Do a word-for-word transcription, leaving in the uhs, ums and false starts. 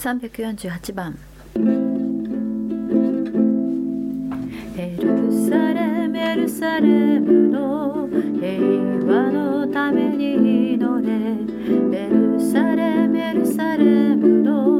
さんびゃくよんじゅうはちばん。エルサレムエルサレムの平和のために祈れ。エルサレムエルサレムの